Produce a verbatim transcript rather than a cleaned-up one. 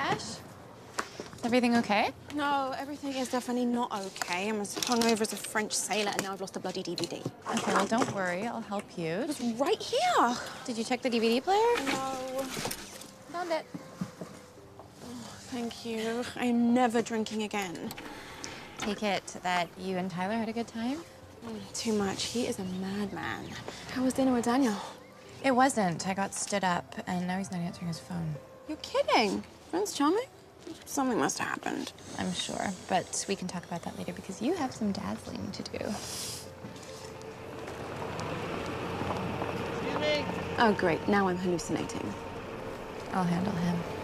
Ash? Is everything okay? No, everything is definitely not okay. I'm as hungover as a French sailor, and now I've lost a bloody D V D. Okay, well, don't worry. I'll help you. It was right here. Did you check the D V D player? No. Found it. Oh, thank you. I'm never drinking again. Take it that you and Tyler had a good time? Mm, too much. He is a madman. How was dinner with Daniel? It wasn't. I got stood up, and now he's not answering his phone. You're kidding. Prince Charming? Something must have happened. I'm sure, but we can talk about that later because you have some dazzling to do. Excuse me? Oh, great. Now I'm hallucinating. I'll handle him.